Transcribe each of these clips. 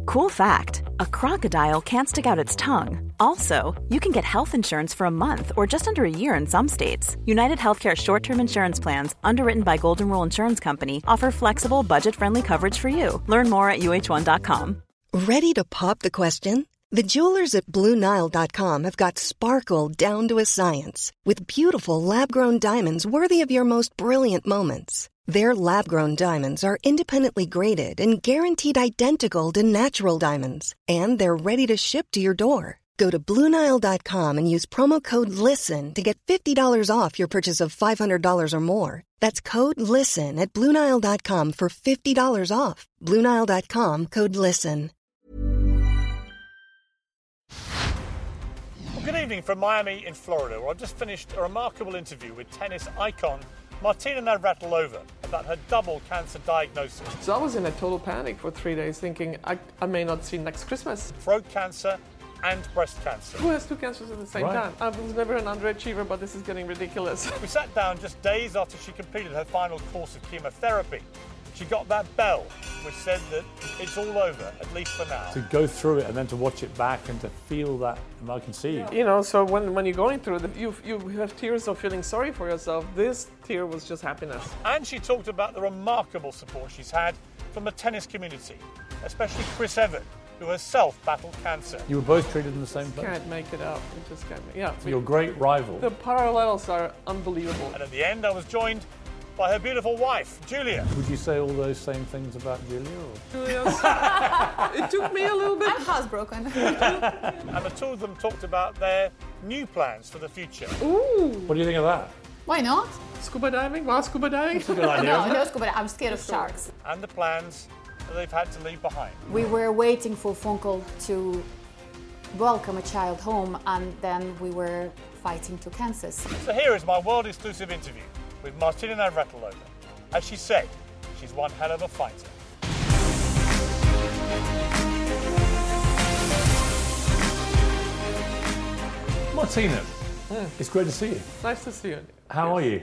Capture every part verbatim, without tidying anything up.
Cool fact, a crocodile can't stick out its tongue. Also, you can get health insurance for a month or just under a year in some states. United Healthcare short-term insurance plans, underwritten by Golden Rule Insurance Company, offer flexible, budget-friendly coverage for you. Learn more at U H one dot com. Ready to pop the question? The jewelers at Blue Nile dot com have got sparkle down to a science with beautiful lab-grown diamonds worthy of your most brilliant moments. Their lab-grown diamonds are independently graded and guaranteed identical to natural diamonds, and they're ready to ship to your door. Go to Blue Nile dot com and use promo code LISTEN to get fifty dollars off your purchase of five hundred dollars or more. That's code LISTEN at Blue Nile dot com for fifty dollars off. Blue Nile dot com, code LISTEN. Well, good evening from Miami in Florida, where I've just finished a remarkable interview with tennis icon Martina Navratilova about her double cancer diagnosis. So I was in a total panic for three days thinking I, I may not see next Christmas. Throat cancer and breast cancer. Who has two cancers at the same right. time? I was never an underachiever, but this is getting ridiculous. We sat down just days after she completed her final course of chemotherapy. She got that bell, which said that it's all over, at least for now. To go through it and then to watch it back and to feel that, and I can see you. You know, so when, when you're going through it, you, you have tears of feeling sorry for yourself. This tear was just happiness. And she talked about the remarkable support she's had from the tennis community, especially Chris Evert, who herself battled cancer. You were both treated in the same place? Can't make it out. You just can't make it. Yeah. So your great rival. The parallels are unbelievable. And at the end, I was joined by her beautiful wife, Julia. Would you say all those same things about Julia? Or? Julia's. It took me a little bit. I'm housebroken. And the two of them talked about their new plans for the future. Ooh. What do you think of that? Why not? Scuba diving? Well, scuba diving? That's a good idea, No, isn't it? no scuba. I'm scared of sharks. And the plans that they've had to leave behind. We were waiting for a phone call to welcome a child home, and then we were fighting two cancers. So here is my world-exclusive interview with Martina Navratilova. As she said, she's one hell of a fighter. Martina, mm. It's great to see you. Nice to see you. How yes. are you?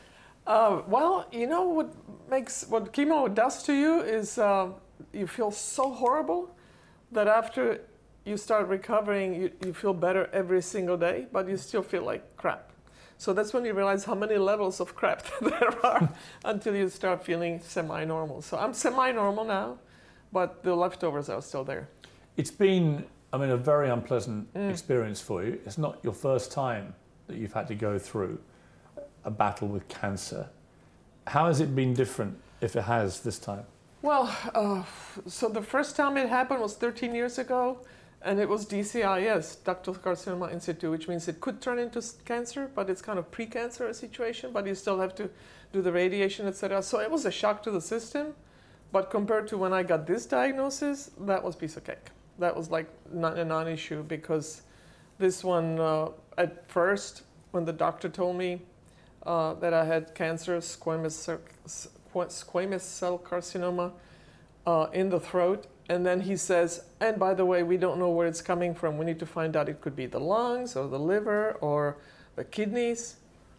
Uh, well, you know what makes what chemo does to you is uh, you feel so horrible that after you start recovering, you, you feel better every single day, but you still feel like crap. So that's when you realize how many levels of crap there are until you start feeling semi-normal. So I'm semi-normal now, but the leftovers are still there. It's been, I mean, a very unpleasant Mm. experience for you. It's not your first time that you've had to go through a battle with cancer. How has it been different, if it has, this time? Well, uh, so the first time it happened was thirteen years ago, and it was D C I S, ductal carcinoma in situ, which means it could turn into cancer, but it's kind of pre-cancer situation, but you still have to do the radiation, et cetera. So it was a shock to the system, but compared to when I got this diagnosis, that was piece of cake. That was like not a non-issue, because this one, uh, at first, when the doctor told me uh, that I had cancer, squamous cell, squamous cell carcinoma uh, in the throat, and then he says, and by the way, we don't know where it's coming from. We need to find out. It could be the lungs or the liver or the kidneys.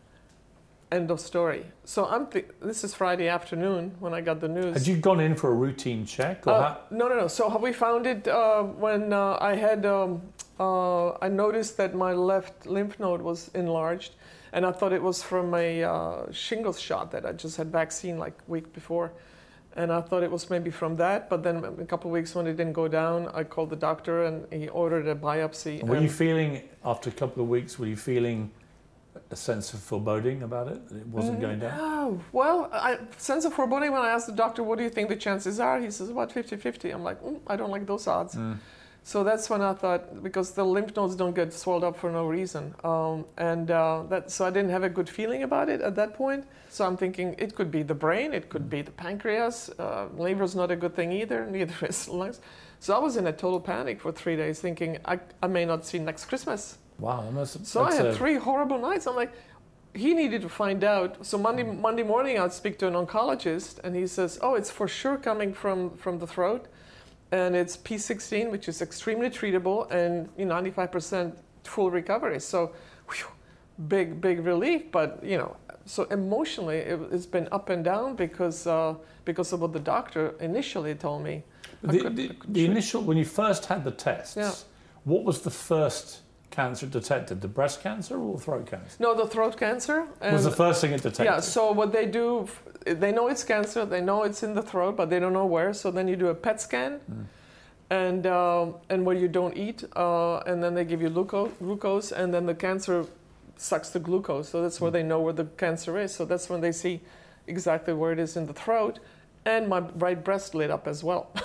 End of story. So I'm. Th- this is Friday afternoon when I got the news. Had you gone in for a routine check? Or Uh, how? no, no, no. So how we found it uh, when uh, I had. Um, uh, I noticed that my left lymph node was enlarged, and I thought it was from a uh, shingles shot that I just had vaccine like a week before. And I thought it was maybe from that, but then a couple of weeks when it didn't go down, I called the doctor and he ordered a biopsy. Were and you feeling, after a couple of weeks, were you feeling a sense of foreboding about it, that it wasn't going down? Oh, well, I, sense of foreboding when I asked the doctor, what do you think the chances are? He says about fifty-fifty. I'm like, mm, I don't like those odds. Mm. So that's when I thought, because the lymph nodes don't get swelled up for no reason. Um, and uh, that, so I didn't have a good feeling about it at that point. So I'm thinking it could be the brain, it could be the pancreas. Uh, liver's not a good thing either, neither is lungs. So I was in a total panic for three days thinking I, I may not see next Christmas. Wow. That's, So that's I had a, three horrible nights. I'm like, he needed to find out. So Monday Monday morning I'd speak to an oncologist and he says, oh, it's for sure coming from, from the throat. And it's P sixteen, which is extremely treatable and you know, ninety-five percent full recovery. So whew, big, big relief. But, you know, so emotionally it, it's been up and down because uh, because of what the doctor initially told me. The, could, the, could the initial, when you first had the tests, yeah. what was the first cancer detected? The breast cancer or throat cancer? No, the throat cancer. And was the first thing it detected? Yeah, so what they do, they know it's cancer, they know it's in the throat, but they don't know where, so then you do a P E T scan, mm. and um, and where you don't eat, uh, and then they give you glucose, glucose, and then the cancer sucks the glucose, so that's where mm. they know where the cancer is, so that's when they see exactly where it is in the throat, and my right breast lit up as well.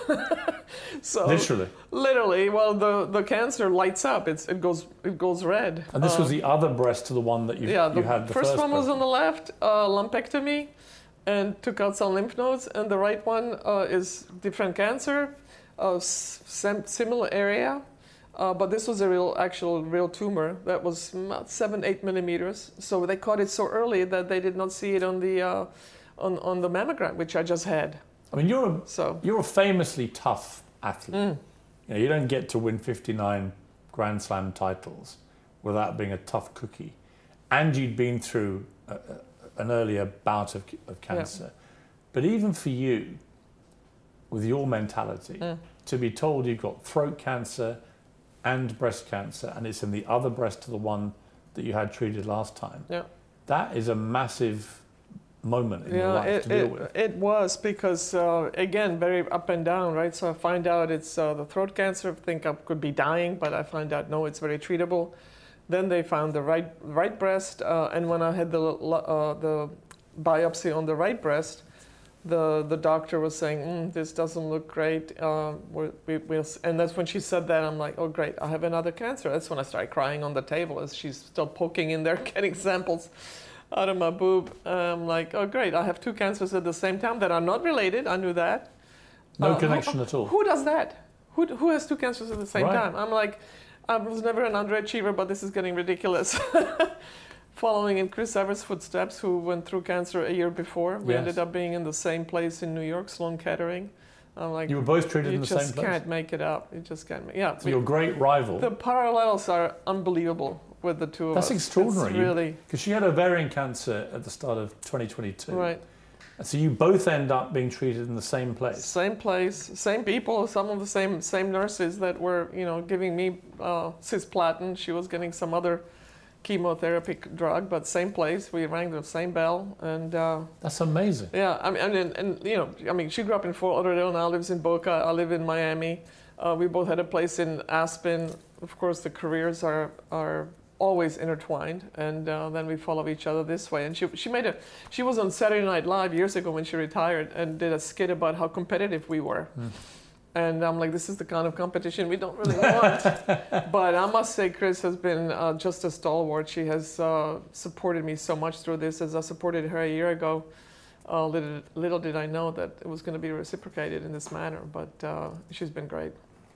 So literally, literally. Well, the, the cancer lights up. It's it goes it goes red. And this uh, was the other breast to the one that you yeah, the you had. The first, first one breast. was on the left, uh, lumpectomy, and took out some lymph nodes. And the right one uh, is different cancer, uh, sim- similar area, uh, but this was a real actual real tumor that was about seven eight millimeters. So they caught it so early that they did not see it on the uh, on on the mammogram, which I just had. I mean, you're a, so. you're a famously tough athlete. Mm. You know, you don't get to win fifty-nine Grand Slam titles without being a tough cookie. And you'd been through a, a, an earlier bout of, of cancer. Yeah. But even for you, with your mentality, mm. to be told you've got throat cancer and breast cancer, and it's in the other breast to the one that you had treated last time, yeah. that is a massive moment in yeah, your life it, to deal it, with. It was because, uh, again, very up and down, right? So I find out it's uh, the throat cancer, I think I could be dying, but I find out, no, it's very treatable. Then they found the right right breast, uh, and when I had the uh, the biopsy on the right breast, the, the doctor was saying, mm, this doesn't look great. Uh, we're, we, we'll, and that's when she said that, I'm like, oh, great, I have another cancer. That's when I started crying on the table as she's still poking in there, getting samples out of my boob. I'm like, oh great, I have two cancers at the same time that are not related. I knew that. No uh, connection who, at all. Who does that? Who who has two cancers at the same right. time? I'm like, I was never an underachiever, but this is getting ridiculous. Following in Chris Evers' footsteps, who went through cancer a year before. We yes. ended up being in the same place in New York, Sloan Kettering. I'm like, you were both treated in the same place? You just can't make it up. You just can't make it. Yeah. So your great rival. The parallels are unbelievable with the two of That's us. That's extraordinary. It's really. Because she had ovarian cancer at the start of twenty twenty-two. Right. And so you both end up being treated in the same place. Same place, same people, some of the same same nurses that were, you know, giving me uh, cisplatin. She was getting some other chemotherapy drug, but same place. We rang the same bell, and uh, that's amazing. Yeah, I mean, and, and, and you know, I mean, she grew up in Fort Lauderdale, now lives in Boca. I live in Miami. Uh, we both had a place in Aspen. Of course, the careers are are always intertwined, and uh, then we follow each other this way. And she she made a she was on Saturday Night Live years ago when she retired and did a skit about how competitive we were. Mm. And I'm like, this is the kind of competition we don't really want. But I must say, Chris has been uh, just a stalwart. She has uh, supported me so much through this, as I supported her a year ago. Uh, little, little did I know that it was going to be reciprocated in this manner, but uh, she's been great.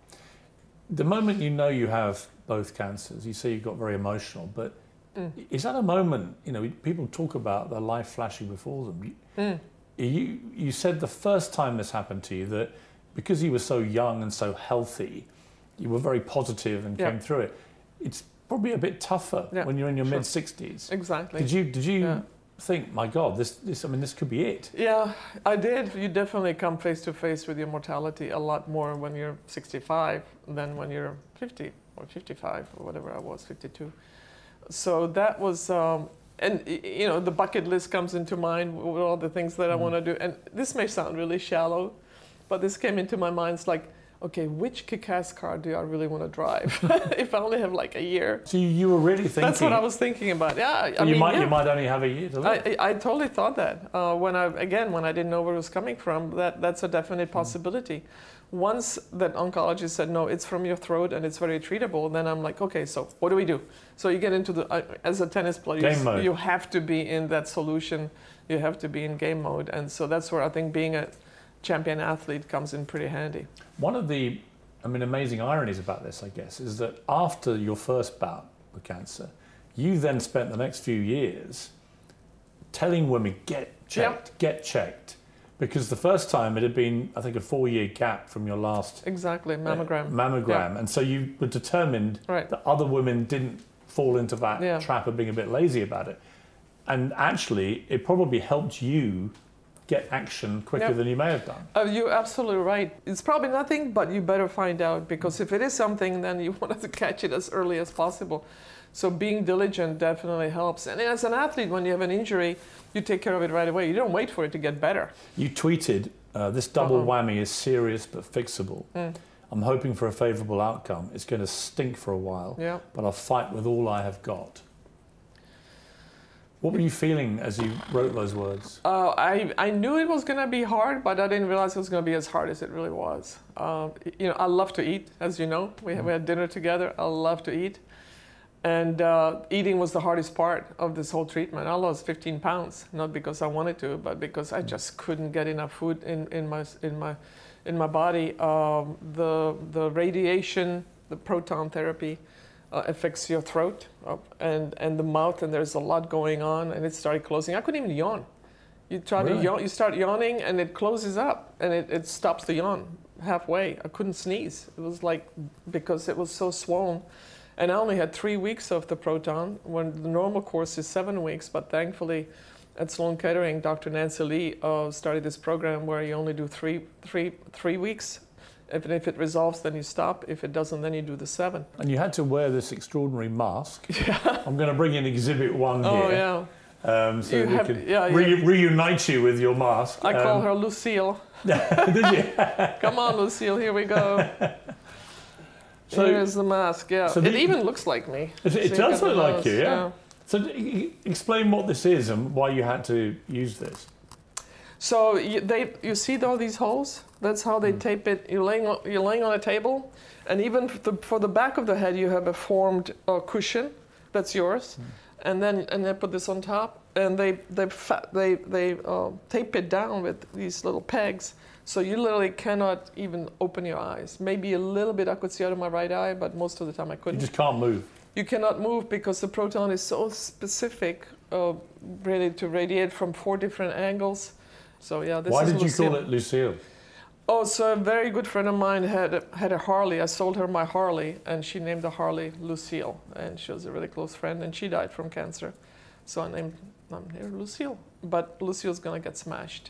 The moment you know you have both cancers, you say you got very emotional, but mm. is that a moment, you know, people talk about their life flashing before them. Mm. You, you said the first time this happened to you that because you were so young and so healthy, you were very positive and yeah. came through it. It's probably a bit tougher yeah, when you're in your sure. mid-sixties. Exactly. Did you, did you yeah. think, my God, this, this, I mean, this could be it? Yeah, I did. You definitely come face to face with your mortality a lot more when you're sixty-five than when you're fifty or fifty-five or whatever I was, fifty-two. So that was, um, and you know, the bucket list comes into mind with all the things that mm. I want to do. And this may sound really shallow, but this came into my mind. It's like, okay, which kick-ass car do I really want to drive? If I only have like a year. So you were really thinking. That's what I was thinking about. Yeah, I you mean, might yeah. you might only have a year to live. I, I totally thought that uh, when I again when I didn't know where it was coming from. That that's a definite possibility. Mm. Once that oncologist said no, it's from your throat and it's very treatable, then I'm like, okay, so what do we do? So you get into the uh, as a tennis player, game you, mode. you have to be in that solution. You have to be in game mode, and so that's where I think being a champion athlete comes in pretty handy. One of the I mean, amazing ironies about this, I guess, is that after your first bout with cancer, you then spent the next few years telling women, get checked, yep. get checked. Because the first time it had been, I think, a four-year gap from your last... Exactly, mammogram. Uh, mammogram. Yeah. And so you were determined right. that other women didn't fall into that yeah. trap of being a bit lazy about it. And actually, it probably helped you get action quicker Yep. than you may have done. Uh, you're absolutely right. It's probably nothing, but you better find out, because if it is something, then you want to catch it as early as possible. So being diligent definitely helps. And as an athlete, when you have an injury, you take care of it right away. You don't wait for it to get better. You tweeted, uh, this double Uh-huh. whammy is serious but fixable. Mm. I'm hoping for a favourable outcome. It's going to stink for a while, Yeah. but I'll fight with all I have got. What were you feeling as you wrote those words? Uh, I, I knew it was going to be hard, but I didn't realize it was going to be as hard as it really was. Uh, you know, I love to eat, as you know. We, we had dinner together. I love to eat. And uh, eating was the hardest part of this whole treatment. I lost fifteen pounds, not because I wanted to, but because I just couldn't get enough food in, in my in my in my body. Um, the the radiation, the proton therapy, uh, affects your throat uh, and and the mouth, and there's a lot going on, and it started closing. I couldn't even yawn. You try Really? to yawn, you start yawning, and it closes up, and it, it stops the yawn halfway. I couldn't sneeze. It was like, because it was so swollen. And I only had three weeks of the proton, when the normal course is seven weeks. But thankfully, at Sloan Kettering, Doctor Nancy Lee uh, started this program where you only do three, three, three weeks. If, if it resolves, then you stop. If it doesn't, then you do the seven. And you had to wear this extraordinary mask. Yeah. I'm going to bring in Exhibit One here. Oh, yeah. Um, so You we have- can yeah, re- yeah. reunite you with your mask. I Um, call her Lucille. Did you? Come on, Lucille, here we go. So- Here's the mask, yeah. so it the- even looks like me. It, it So you does got look the like nose, you, yeah. So e- explain what this is and why you had to use this. So you, they, you see all these holes? That's how they tape it. You're laying on, you're laying on a table, and even for the, for the back of the head, you have a formed uh, cushion. That's yours, and then and they put this on top, and they they fa- they they uh, tape it down with these little pegs. So you literally cannot even open your eyes. Maybe a little bit I could see out of my right eye, but most of the time I You couldn't. just can't move. You cannot move because the proton is so specific, uh, really, to radiate from four different angles. So yeah, this Why is did you Lucille. call it Lucille? Oh, so a very good friend of mine had a, had a Harley. I sold her my Harley, and she named the Harley Lucille, and she was a really close friend, and she died from cancer. So I named I'm here Lucille, but Lucille's gonna get smashed.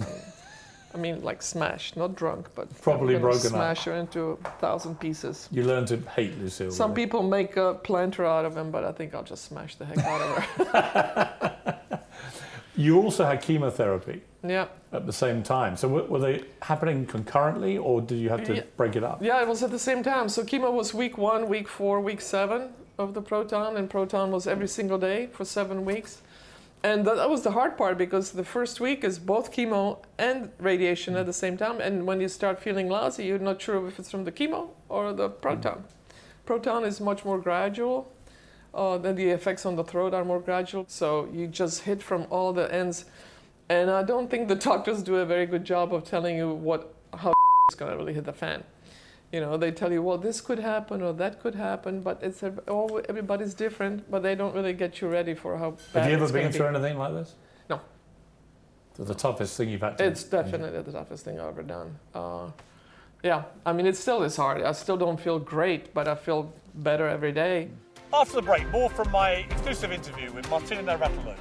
I mean, like smashed, not drunk, but Probably I'm gonna broken up. smash her into a thousand pieces. You learned to hate Lucille. Some really. people make a planter out of him, but I think I'll just smash the heck out of her. You also had chemotherapy Yeah. at the same time. So w- were they happening concurrently, or did you have to Yeah. break it up? Yeah, it was at the same time. So chemo was week one, week four, week seven of the proton, and proton was every single day for seven weeks. And that, that was the hard part, because the first week is both chemo and radiation at the same time. And when you start feeling lousy, you're not sure if it's from the chemo or the proton. Proton is much more gradual. Uh, then the effects on the throat are more gradual. So you just hit from all the ends. And I don't think the doctors do a very good job of telling you what how it's going to really hit the fan. You know, they tell you, well, this could happen or that could happen, but it's a, all, everybody's different, but they don't really get you ready for how bad Have you ever it's gonna been be. through anything like this? No. So the toughest thing you've had to It's definitely the toughest thing I've ever done. Uh, yeah, I mean, it still is hard. I still don't feel great, but I feel better every day. After the break, more from my exclusive interview with Martina Navratilova.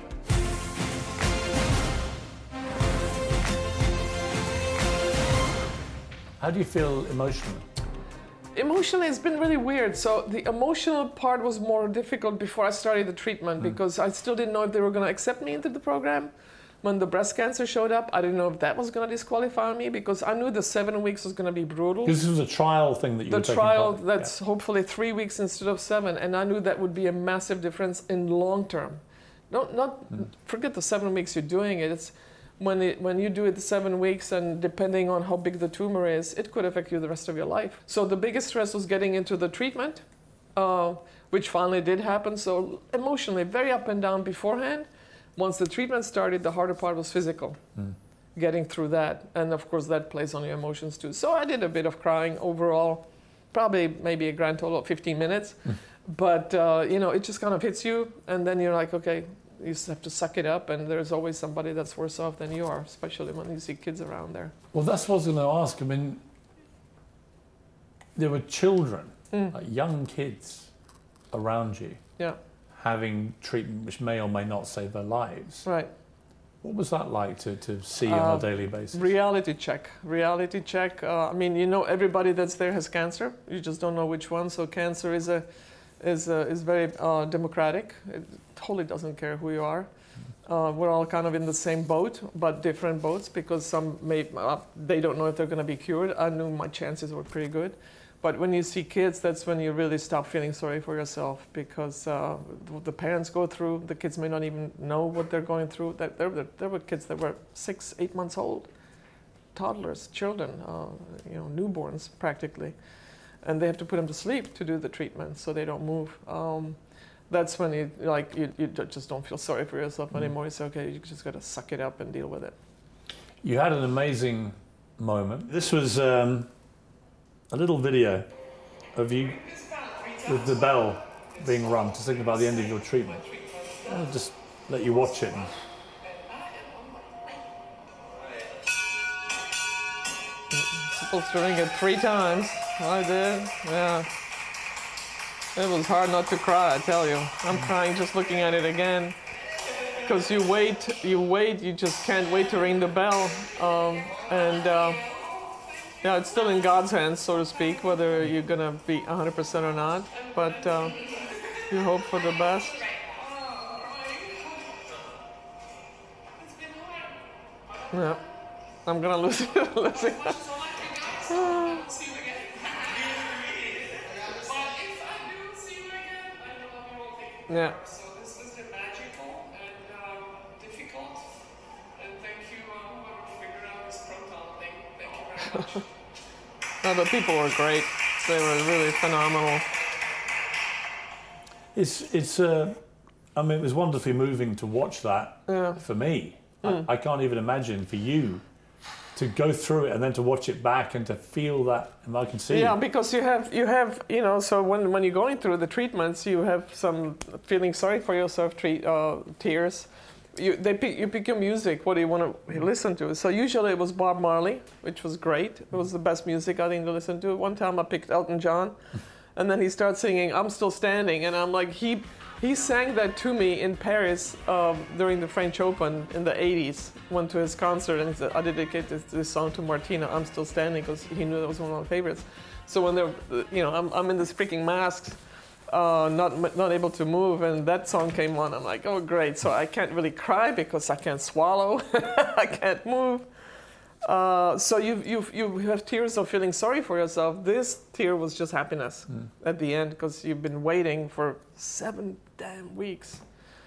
How do you feel emotionally? Emotionally, it's been really weird. So the emotional part was more difficult before I started the treatment, because I still didn't know if they were going to accept me into the program. When the breast cancer showed up, I didn't know if that was going to disqualify me, because I knew the seven weeks was going to be brutal. Because this was a trial thing that you The were taking trial, part in. that's hopefully three weeks instead of seven, and I knew that would be a massive difference in long term. Not, not forget the seven weeks you're doing it. It's when it, when you do it seven weeks, and depending on how big the tumor is, it could affect you the rest of your life. So the biggest stress was getting into the treatment, uh, which finally did happen. So emotionally, very up and down beforehand. Once the treatment started, the harder part was physical, Mm. getting through that. And of course, that plays on your emotions too. So I did a bit of crying overall, probably maybe a grand total of fifteen minutes. Mm. But, uh, you know, it just kind of hits you. And then you're like, okay, you just have to suck it up. And there's always somebody that's worse off than you are, especially when you see kids around there. Well, that's what I was going to ask. I mean, there were children, Mm. like young kids around you Yeah, having treatment which may or may not save their lives. right. What was that like to, to see uh, on a daily basis? Reality check. Reality check. Uh, I mean, you know, everybody that's there has cancer. You just don't know which one. So cancer is a is a, is very uh, democratic. It totally doesn't care who you are. Uh, we're all kind of in the same boat, but different boats, because some may uh, they don't know if they're going to be cured. I knew my chances were pretty good. But when you see kids, that's when you really stop feeling sorry for yourself, because uh, the parents go through, the kids may not even know what they're going through. There, there, there were kids that were six, eight months old, toddlers, children, uh, you know, newborns practically. And they have to put them to sleep to do the treatment so they don't move. Um, that's when you, like, you, you just don't feel sorry for yourself anymore. You say, okay, you just got to suck it up and deal with it. You had an amazing moment. This was... Um a little video of you with the bell being rung to signify the end of your treatment. I'll just let you watch it. Supposed to ring it three times. I did, yeah. It was hard not to cry, I tell you. I'm crying just looking at it again. Because you wait, you wait, you just can't wait to ring the bell. Um, and uh, yeah, it's still in God's hands, so to speak, whether you're going to be one hundred percent or not. But uh, you hope for the best. Yeah, I'm going to lose it. lose it. Yeah. No, the people were great. They were really phenomenal. It's, it's. Uh, I mean, it was wonderfully moving to watch that. Yeah. For me, Mm. I, I can't even imagine for you to go through it and then to watch it back and to feel that. And I can see. Yeah, because you have, you have, you know. So when when you're going through the treatments, you have some feeling sorry for yourself, treat, uh, tears. You, they pick, you pick your music. What do you want to listen to? So usually it was Bob Marley, which was great. It was the best music I think to listen to. One time I picked Elton John, and then he started singing "I'm Still Standing," and I'm like, he he sang that to me in Paris um, during the French Open in the eighties. Went to his concert, and he said, I dedicate this, this song to Martina. I'm still standing, because he knew that was one of my favorites. So when they're, you know, I'm I'm in this freaking mask. Uh, not not able to move, and that song came on. I'm like, oh great! So I can't really cry because I can't swallow, I can't move. Uh, so you you you have tears of feeling sorry for yourself. This tear was just happiness mm. at the end, because you've been waiting for seven damn weeks,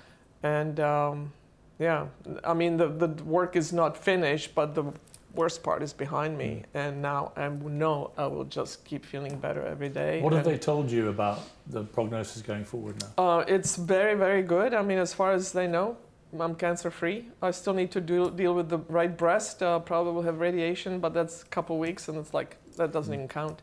and um, yeah, I mean the the work is not finished, but the worst part is behind me, and now I know I will just keep feeling better every day. What have and, they told you about the prognosis going forward now? Uh, it's very, very good. I mean, as far as they know, I'm cancer-free. I still need to do, deal with the right breast. Uh, probably will have radiation, but that's a couple weeks, and it's like, that doesn't mm. even count.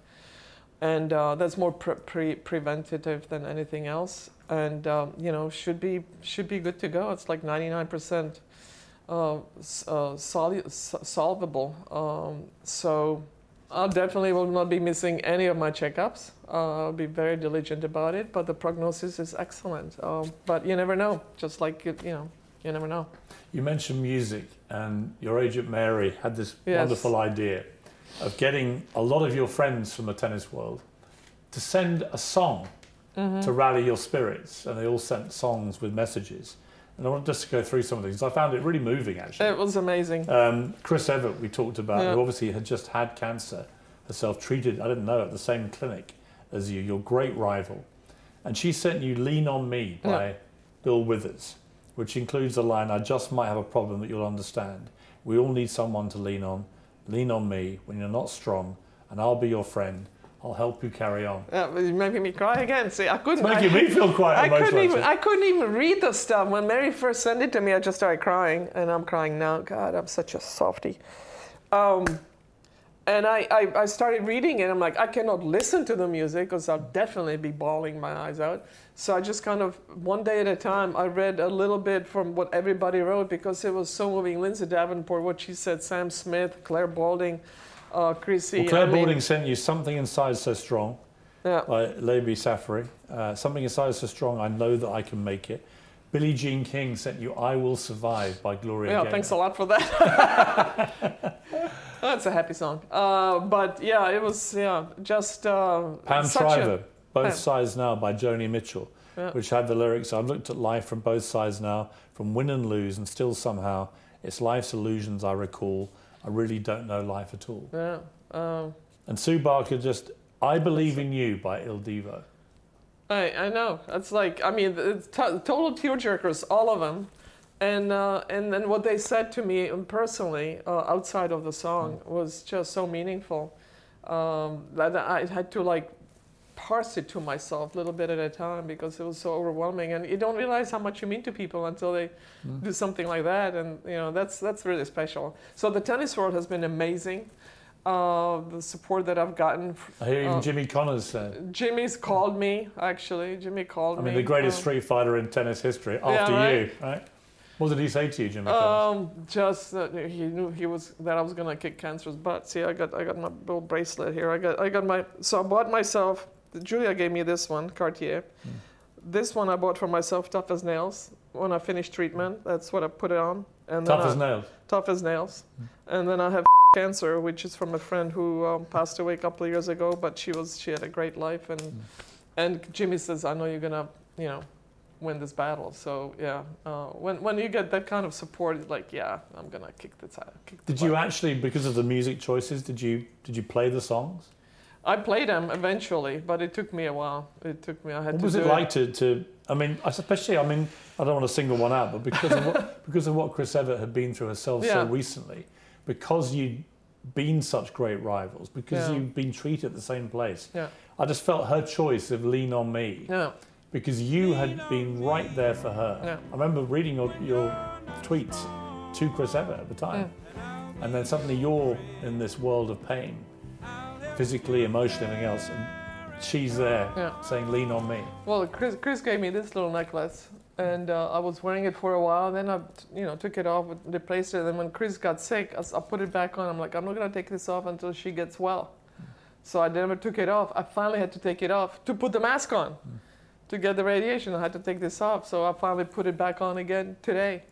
And uh, that's more pre- pre- preventative than anything else. And, um, you know, should be should be good to go. It's like ninety-nine percent. Uh, uh, sol- solvable. Um, so I definitely will not be missing any of my checkups. Uh, I'll be very diligent about it, but the prognosis is excellent. Um, but you never know, just like, you know, you never know. You mentioned music, and your agent Mary had this yes. wonderful idea of getting a lot of your friends from the tennis world to send a song mm-hmm. to rally your spirits, and they all sent songs with messages. And I want just to go through some of these. I found it really moving, actually. It was amazing. Um, Chris Evert, we talked about, yeah. who obviously had just had cancer herself, treated, I didn't know, at the same clinic as you, your great rival. And she sent you Lean On Me by yeah. Bill Withers, which includes the line, I just might have a problem that you'll understand. We all need someone to lean on. Lean on me when you're not strong, and I'll be your friend. I'll help you carry on. Yeah, it's making me cry again. See, I couldn't. It's making I, me feel quite I emotional. couldn't even. I couldn't even read the stuff when Mary first sent it to me. I just started crying, and I'm crying now. God, I'm such a softie. Um, and I, I, I started reading it. I'm like, I cannot listen to the music because I'll definitely be bawling my eyes out. So I just kind of one day at a time. I read a little bit from what everybody wrote because it was so moving. Lindsay Davenport, what she said. Sam Smith, Claire Balding. Uh, Chrissy, well, Claire I mean, Balding sent you Something Inside So Strong yeah. by Labi Safari. Uh, Something Inside So Strong, I know that I can make it. Billie Jean King sent you "I Will Survive" by Gloria Yeah, Gaynor. thanks a lot for that. That's a happy song. Uh, but yeah, it was yeah just uh, Pam such Shriver, a, Both Pam. Sides Now by Joni Mitchell, Yeah. which had the lyrics, "I've looked at life from both sides now, from win and lose, and still somehow it's life's illusions I recall. I really don't know life at all." Yeah. Um, And Sue Barker just, "I Believe in You" by Il Divo. I I know. It's like I mean, it's t- total tearjerkers, all of them, and uh, and then what they said to me personally uh, outside of the song was just so meaningful um, that I had to like parse it to myself a little bit at a time because it was so overwhelming, and you don't realize how much you mean to people until they Mm. do something like that, and you know that's that's really special. So the tennis world has been amazing. Uh, the support that I've gotten. I hear even uh, Jimmy Connors said. Jimmy's called me, actually. Jimmy called I me. mean, the greatest um, street fighter in tennis history, after right. you, right? What did he say to you, Jimmy Connors? Um, just that he knew he was that I was gonna kick cancer's butt. See, I got I got my little bracelet here. I got I got my so I bought myself. Julia gave me this one, Cartier. Mm. This one I bought for myself, tough as nails. When I finished treatment, that's what I put it on. And Tough then as I, nails. Tough as nails. Mm. And then I have cancer, which is from a friend who um, passed away a couple of years ago. But she was she had a great life, and Mm. and Jimmy says, I know you're gonna you know win this battle. So yeah, uh, when when you get that kind of support, it's like yeah, I'm gonna kick this out. Kick the Did you butt. actually, because of the music choices, did you did you play the songs? I played them eventually, but it took me a while. It took me. I had What to was do it like to, to, I mean, especially, I mean, I don't want to single one out, but because of what, because of what Chris Evert had been through herself so Yeah. recently, because you'd been such great rivals, because Yeah. you've been treated at the same place, Yeah. I just felt her choice of Lean on Me, Yeah. because you had been right there for her. Yeah. I remember reading your, your tweets to Chris Evert at the time, Mm. and then suddenly you're in this world of pain, physically, emotionally, everything else, and she's there Yeah. saying, "Lean on me." Well, Chris, Chris gave me this little necklace, and uh, I was wearing it for a while. Then I, you know, took it off, replaced it. And then when Chris got sick, I, s- I put it back on. I'm like, I'm not gonna take this off until she gets well. So I never took it off. I finally had to take it off to put the mask on, to get the radiation. I had to take this off. So I finally put it back on again today.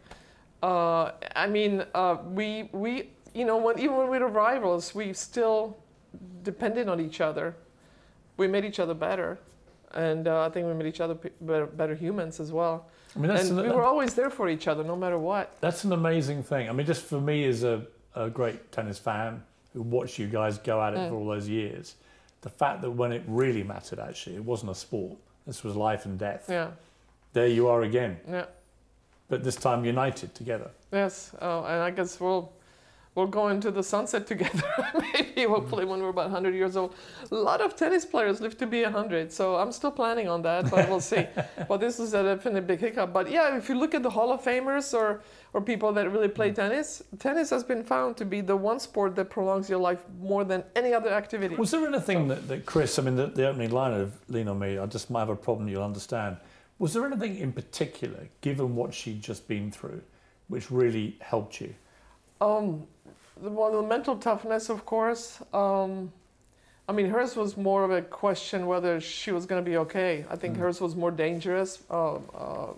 Uh, I mean, uh, we we you know, when even when we were rivals, we still depended on each other. We made each other better, and uh, I think we made each other pe- better, better humans as well. I mean, that's And an, we were always there for each other, no matter what. that's an amazing thing. I mean, just for me as a, a great tennis fan who watched you guys go at it Mm. for all those years, the fact that when it really mattered, actually, it wasn't a sport. This was life and death. Yeah, There you are again, yeah, but this time united together. yes. Oh, and I guess we'll we'll go into the sunset together. Maybe, hopefully, when we're about one hundred years old. A lot of tennis players live to be one hundred, so I'm still planning on that, but we'll see. But this is a definitely big hiccup. But yeah, if you look at the Hall of Famers or or people that really play tennis, tennis has been found to be the one sport that prolongs your life more than any other activity. Was there anything that, that Chris, I mean, the, the opening line of Lean on Me, I just might have a problem you'll understand. Was there anything in particular, given what she'd just been through, which really helped you? Um, the, well, the mental toughness, of course. Um, I mean, hers was more of a question whether she was going to be okay. I think Mm. hers was more dangerous, uh, uh,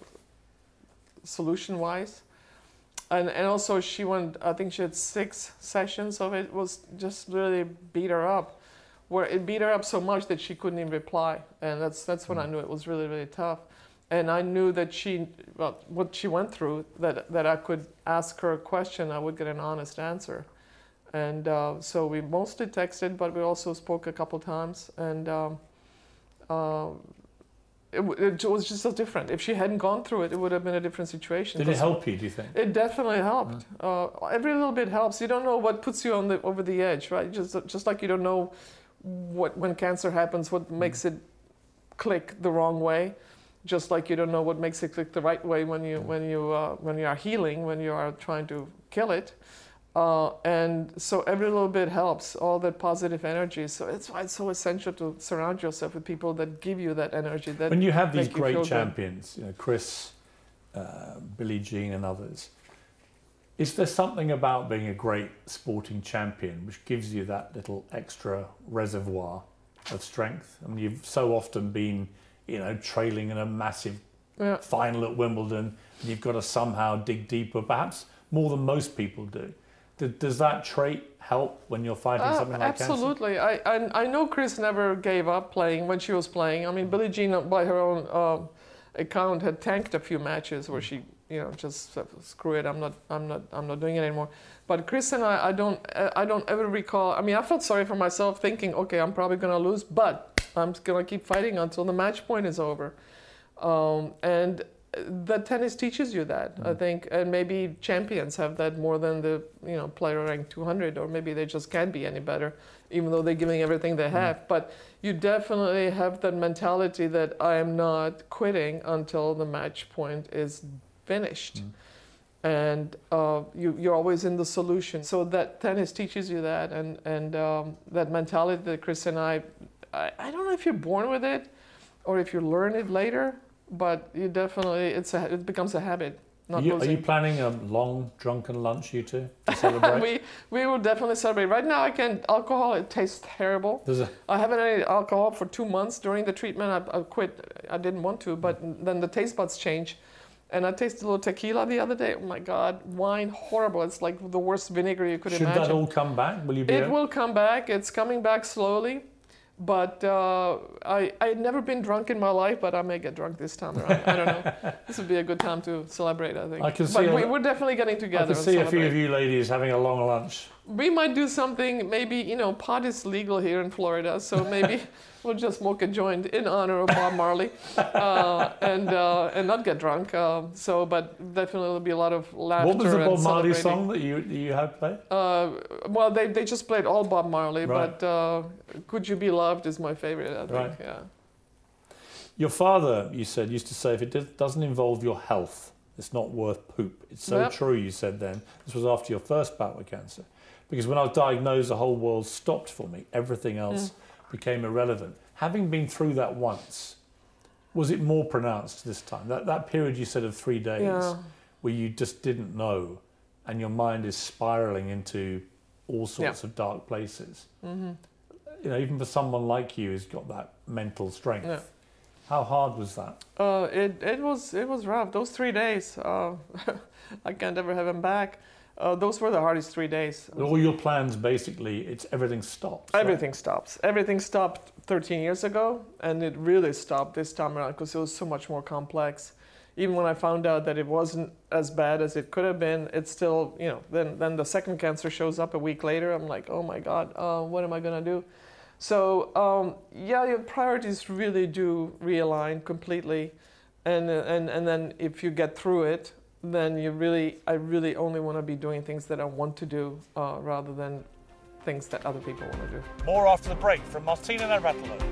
solution-wise. And and also she went, I think she had six sessions of it, was just really beat her up. Where it beat her up so much that she couldn't even reply. And that's that's when I knew it was really, really tough. And I knew that she, well, what she went through, that that I could ask her a question, I would get an honest answer. And uh, so we mostly texted, but we also spoke a couple times. And um, uh, it, w- it was just so different. If she hadn't gone through it, it would have been a different situation. Did it 'Cause help you, do you think? It definitely helped. Uh, every little bit helps. You don't know what puts you on the over the edge, right? Just just like you don't know what when cancer happens, what makes it click the wrong way. Just like you don't know what makes it click the right way when you when you uh, when you are healing, when you are trying to kill it. Uh, and so every little bit helps, all that positive energy. So it's why it's so essential to surround yourself with people that give you that energy. That When you have these make you great feel good. champions, you know, Chris, uh, Billie Jean and others, is there something about being a great sporting champion which gives you that little extra reservoir of strength? I mean, you've so often been, you know, trailing in a massive yeah. final at Wimbledon, and you've got to somehow dig deeper, perhaps more than most people do. Does that trait help when you're fighting uh, something like absolutely. cancer? Absolutely. I, I know Chris never gave up playing when she was playing. I mean, Billie Jean, by her own uh, account, had tanked a few matches where she, you know, just said, screw it. I'm not. I'm not. I'm not doing it anymore. But Chris and I, I don't. I don't ever recall. I mean, I felt sorry for myself, thinking, okay, I'm probably gonna lose, but I'm gonna keep fighting until the match point is over. Um, and the tennis teaches you that, mm. I think, and maybe champions have that more than the, you know, player ranked two hundred, or maybe they just can't be any better, even though they're giving everything they have. Mm. But you definitely have that mentality that I am not quitting until the match point is finished. Mm. And uh, you, you're always in the solution. So that tennis teaches you that, and, and um, that mentality that Chris and I, I, I don't know if you're born with it or if you learn it later, but you definitely, it's a, it becomes a habit. Not you, are you planning a long drunken lunch, you two, to celebrate? we we will definitely celebrate. Right now, I can't, alcohol, it tastes terrible. Does it? I haven't had any alcohol for two months during the treatment. I, I quit, I didn't want to, but then the taste buds change. And I tasted a little tequila the other day. Oh my God, wine, horrible. It's like the worst vinegar you could Should imagine. Should that all come back? Will you be It able? will come back. It's coming back slowly. But uh, I I had never been drunk in my life, but I may get drunk this time around. I don't know. This would be a good time to celebrate, I think. I can see but a, we, we're definitely getting together. I can see a few of you ladies having a long lunch. We might do something, maybe, you know, pot is legal here in Florida, so maybe we'll just smoke a joint in honor of Bob Marley uh, and uh, and not get drunk. Uh, so, but definitely there'll be a lot of laughter. What was the Bob Marley celebrating. song that you you had played? Uh, well, they they just played all Bob Marley, right. but uh, Could You Be Loved is my favorite, I think, right. yeah. Your father, you said, used to say, if it doesn't involve your health, it's not worth poop. It's so yep. true, you said then. This was after your first bout with cancer. Because when I was diagnosed, the whole world stopped for me. Everything else mm. became irrelevant. Having been through that once, was it more pronounced this time? That that period you said of three days yeah. where you just didn't know and your mind is spiraling into all sorts yeah. of dark places. Mm-hmm. You know, even for someone like you who's got that mental strength. Yeah. How hard was that? Uh, it it was it was rough. Those three days, uh, I can't ever have them back. Uh, those were the hardest three days. All your plans, basically, it's everything stops. Everything right? stops. Everything stopped thirteen years ago, and it really stopped this time around because it was so much more complex. Even when I found out that it wasn't as bad as it could have been, it's still, you know, then then the second cancer shows up a week later. I'm like, oh my God, uh, what am I gonna do? So um, yeah, your priorities really do realign completely, and and and then if you get through it, then you really, I really only want to be doing things that I want to do uh, rather than things that other people want to do. More after the break from Martina Navratilova.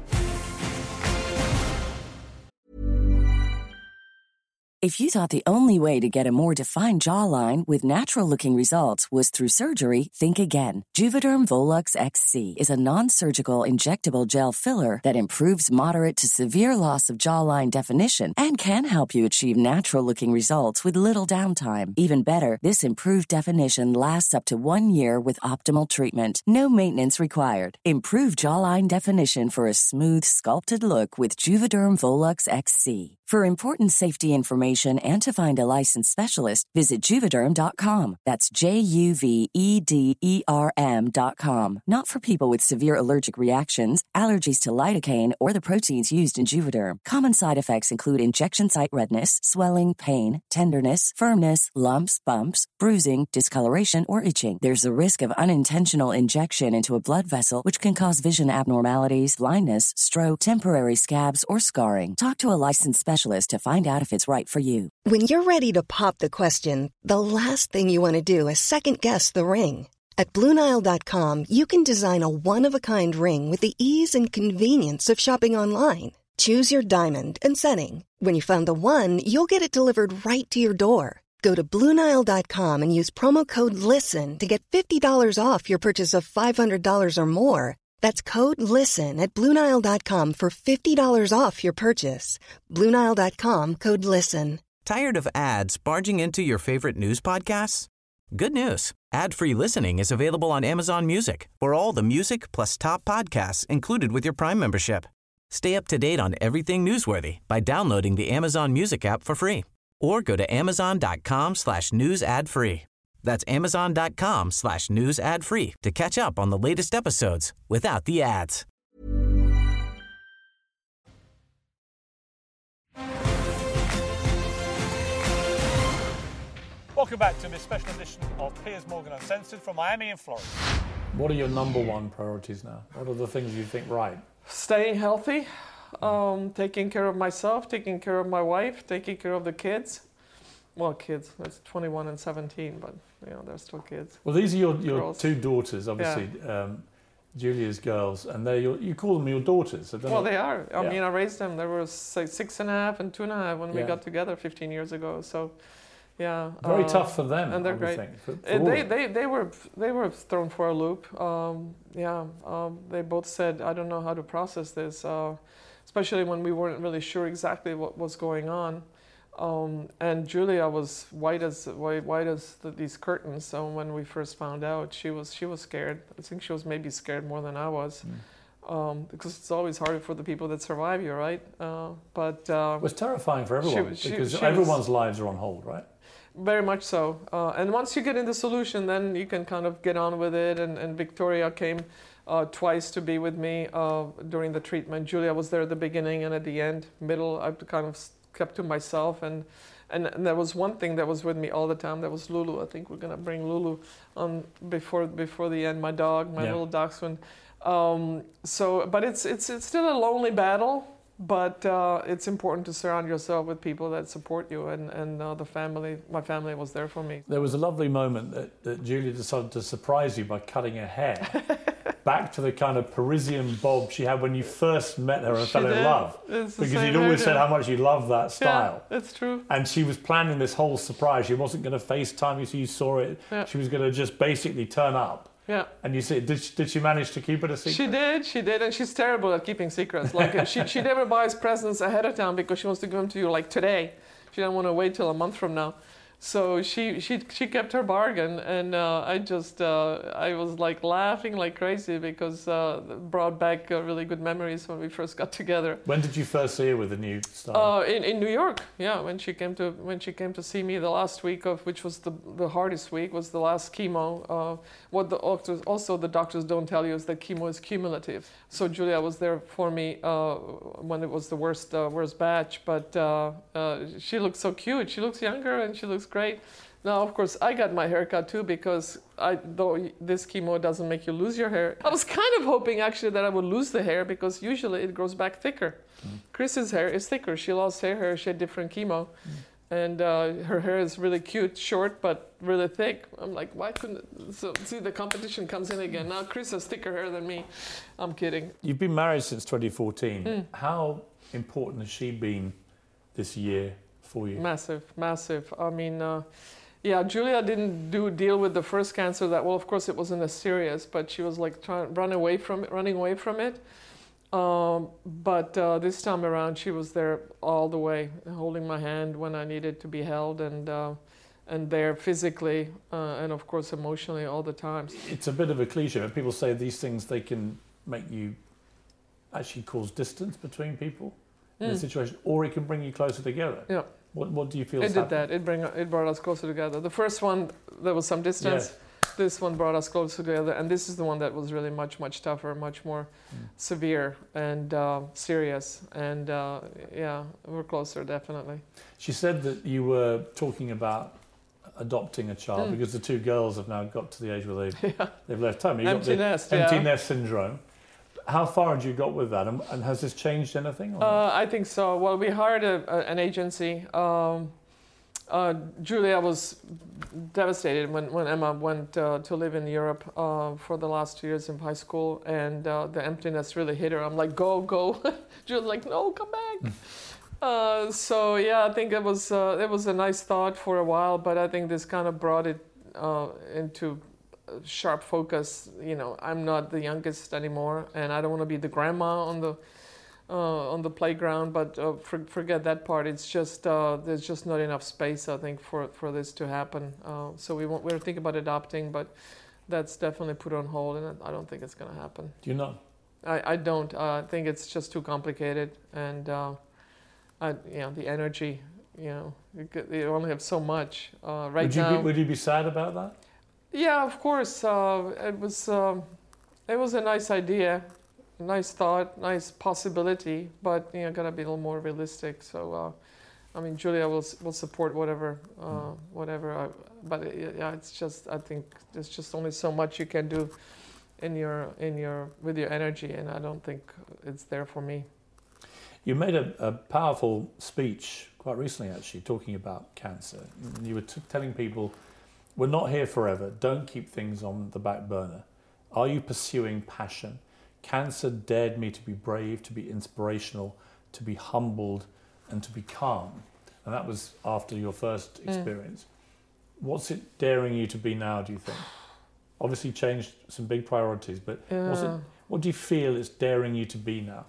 If you thought the only way to get a more defined jawline with natural-looking results was through surgery, think again. Juvederm Volux X C is a non-surgical injectable gel filler that improves moderate to severe loss of jawline definition and can help you achieve natural-looking results with little downtime. Even better, this improved definition lasts up to one year with optimal treatment. No maintenance required. Improve jawline definition for a smooth, sculpted look with Juvederm Volux X C. For important safety information and to find a licensed specialist, visit Juvederm dot com. That's J U V E D E R M dot com. Not for people with severe allergic reactions, allergies to lidocaine, or the proteins used in Juvederm. Common side effects include injection site redness, swelling, pain, tenderness, firmness, lumps, bumps, bruising, discoloration, or itching. There's a risk of unintentional injection into a blood vessel, which can cause vision abnormalities, blindness, stroke, temporary scabs, or scarring. Talk to a licensed specialist to find out if it's right for you. When you're ready to pop the question, the last thing you want to do is second-guess the ring. At Blue Nile dot com, you can design a one-of-a-kind ring with the ease and convenience of shopping online. Choose your diamond and setting. When you find the one, you'll get it delivered right to your door. Go to Blue Nile dot com and use promo code LISTEN to get fifty dollars off your purchase of five hundred dollars or more. That's code LISTEN at Blue Nile dot com for fifty dollars off your purchase. Blue Nile dot com, code LISTEN. Tired of ads barging into your favorite news podcasts? Good news. Ad-free listening is available on Amazon Music for all the music plus top podcasts included with your Prime membership. Stay up to date on everything newsworthy by downloading the Amazon Music app for free or go to amazon.com slash news ad free. That's amazon.com slash news ad free to catch up on the latest episodes without the ads. Welcome back to this special edition of Piers Morgan Uncensored from Miami in Florida. What are your number one priorities now? What are the things you think, right? Staying healthy, um, taking care of myself, taking care of my wife, taking care of the kids. Well, kids, it's twenty-one and seventeen, but you know, they're still kids. Well, these are your, your Girls. two daughters, obviously, yeah. um, Julia's girls, and they're your, you call them your daughters. So well, not, they are. I yeah. mean, I raised them. They were say, six and a half and two and a half when yeah. we got together fifteen years ago. So, yeah. Very uh, tough for them, and they're I would great. think, for, for Uh, all they, of them. they, they were they were thrown for a loop. Um, yeah, um, they both said, I don't know how to process this, uh, especially when we weren't really sure exactly what was going on. Um, and Julia was white as white, white as the, these curtains. So when we first found out, she was she was scared. I think she was maybe scared more than I was, mm. um, because it's always harder for the people that survive you, right? Uh, but uh, it was terrifying for everyone she, because she everyone's was, lives are on hold, right? Very much so. Uh, and once you get in the solution, then you can kind of get on with it. And, and Victoria came uh, twice to be with me uh, during the treatment. Julia was there at the beginning and at the end, middle. I kind of kept to myself. And, and, and there was one thing that was with me all the time. That was Lulu. I think we're going to bring Lulu on before before the end, my dog, my yeah. little dachshund. Um, so, but it's, it's, it's still a lonely battle. But uh, it's important to surround yourself with people that support you, and, and uh, the family, my family was there for me. There was a lovely moment that, that Julia decided to surprise you by cutting her hair back to the kind of Parisian bob she had when you first met her and she fell did. in love. It's because you'd always said how much you loved that style. Yeah, it's true. And she was planning this whole surprise. She wasn't going to FaceTime you so you saw it. Yeah. She was going to just basically turn up. Yeah. And you said, did she, did she manage to keep it a secret? She did, she did, and she's terrible at keeping secrets. Like she, she never buys presents ahead of time because she wants to give them to you like today. She doesn't want to wait till a month from now. So she she she kept her bargain, and uh, I just uh, I was like laughing like crazy because uh, it brought back uh, really good memories when we first got together. When did you first see her with the new style? Uh, in in New York, yeah. When she came to when she came to see me the last week of which was the the hardest week was the last chemo. Uh, what the doctors also the doctors don't tell you is that chemo is cumulative. So Julia was there for me uh, when it was the worst uh, worst batch, but uh, uh, she looks so cute. She looks younger and she looks great. Now, of course, I got my hair cut too because I, though this chemo doesn't make you lose your hair, I was kind of hoping actually that I would lose the hair because usually it grows back thicker. Mm. Chris's hair is thicker. She lost her hair. She had different chemo. Mm. And uh, her hair is really cute, short, but really thick. I'm like, why couldn't it? So, see, the competition comes in again. Now Chris has thicker hair than me. I'm kidding. You've been married since twenty fourteen. Mm. How important has she been this year for you? Massive, massive. I mean, uh, yeah, Julia didn't do deal with the first cancer that well. Of course, it wasn't as serious, but she was like trying run away from it, running away from it. Um, but uh, this time around, she was there all the way, holding my hand when I needed to be held, and uh, and there physically uh, and of course emotionally all the time. It's a bit of a cliche, but people say these things they can make you actually cause distance between people in mm. a situation, or it can bring you closer together. Yeah. What What do you feel? It did happened? that. It bring it brought us closer together. The first one there was some distance. Yes. This one brought us closer together, and this is the one that was really much, much tougher, much more mm. severe and uh, serious. And uh, yeah, we're closer, definitely. She said that you were talking about adopting a child mm. because the two girls have now got to the age where they've, yeah. they've left home. You empty got the nest, empty yeah. nest syndrome. How far had you got with that, and, and has this changed anything? Or uh, I think so. Well, we hired a, a, an agency. Um, Uh, Julia was devastated when, when Emma went uh, to live in Europe uh, for the last two years in high school, and uh, the emptiness really hit her. I'm like, go, go. Julia's like, no, come back. uh, so yeah, I think it was uh, it was a nice thought for a while, but I think this kind of brought it uh, into sharp focus. You know, I'm not the youngest anymore, and I don't want to be the grandma on the Uh, on the playground, but uh, for, forget that part. It's just uh, there's just not enough space, I think, for, for this to happen. Uh, so we want, we're thinking about adopting, but that's definitely put on hold, and I don't think it's going to happen. Do you not? I, I don't. Uh, I think it's just too complicated, and uh, I, you know, the energy. You know, you, could, you only have so much. Uh, right would you now, be, would you be sad about that? Yeah, of course. Uh, it was. Um, it was a nice idea, nice thought, nice possibility, but you know, gotta be a little more realistic. So, uh, I mean, Julia will will support whatever, uh, mm. whatever. I, but it, yeah, it's just. I think there's just only so much you can do in your in your with your energy, and I don't think it's there for me. You made a, a powerful speech quite recently, actually, talking about cancer. You were t- telling people, we're not here forever. Don't keep things on the back burner. Are you pursuing passion? Cancer dared me to be brave, to be inspirational, to be humbled, and to be calm. And that was after your first experience. Mm. What's it daring you to be now, do you think? Obviously changed some big priorities, but yeah. what's it, what do you feel it's daring you to be now?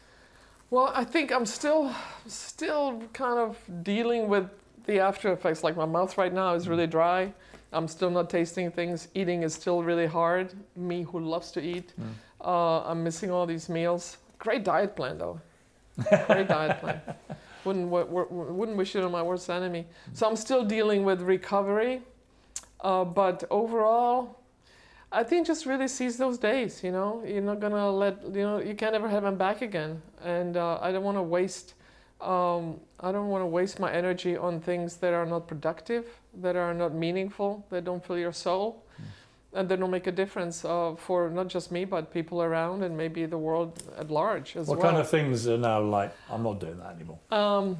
Well, I think I'm still, still kind of dealing with the after effects. Like my mouth right now is really dry. I'm still not tasting things. Eating is still really hard. Me who loves to eat. Mm. Uh, I'm missing all these meals. Great diet plan though. Great diet plan. Wouldn't, w- w- wouldn't wish it on my worst enemy. So I'm still dealing with recovery. Uh, but overall, I think just really seize those days, you know. You're not gonna let, you know, you can't ever have them back again. And uh, I don't wanna waste, um, I don't wanna waste my energy on things that are not productive, that are not meaningful, that don't fill your soul, mm. and that don't make a difference uh, for not just me, but people around and maybe the world at large as what well. What kind of things are now like, I'm not doing that anymore? Um,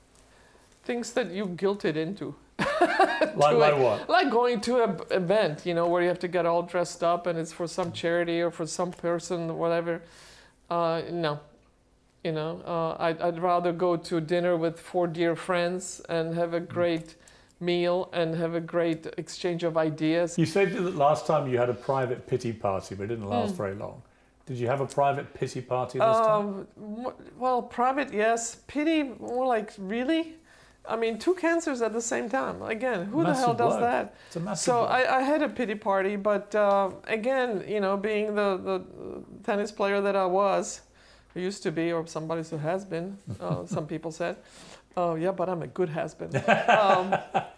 things that you guilted into. like, like what? Like going to an event, you know, where you have to get all dressed up and it's for some charity or for some person, whatever. Uh, no, you know, uh, I'd, I'd rather go to dinner with four dear friends and have a great meal and have a great exchange of ideas. You said that last time you had a private pity party, but it didn't last mm. very long. Did you have a private pity party this um, time? Well, private, yes. Pity, more like, really? I mean, two cancers at the same time. Again, who massive the hell does work. that? It's a massive so work. I, I had a pity party, but uh, again, you know, being the, the tennis player that I was, who used to be, or somebody who has been, uh, some people said, oh yeah, but I'm a good has-been. Um,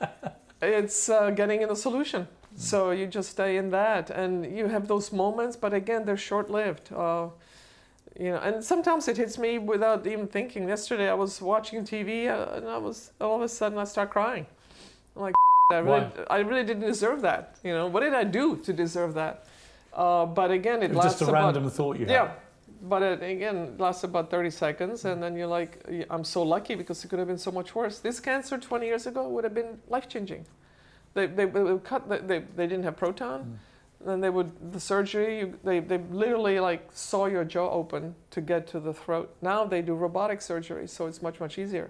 it's uh, getting in the solution. So you just stay in that, and you have those moments, but again, they're short-lived. Uh, You know, and sometimes it hits me without even thinking. Yesterday I was watching T V uh, and I was all of a sudden I start crying. I'm like, I really, I really didn't deserve that. You know, what did I do to deserve that? Uh, but again, it, it was lasts just a about, random thought you had. Yeah, but it, again, it lasts about thirty seconds, and then you're like, I'm so lucky because it could have been so much worse. This cancer twenty years ago would have been life changing. They they, they would cut. The, they they didn't have proton. Mm. Then they would, the surgery, you, they, they literally like saw your jaw open to get to the throat. Now they do robotic surgery, so it's much, much easier.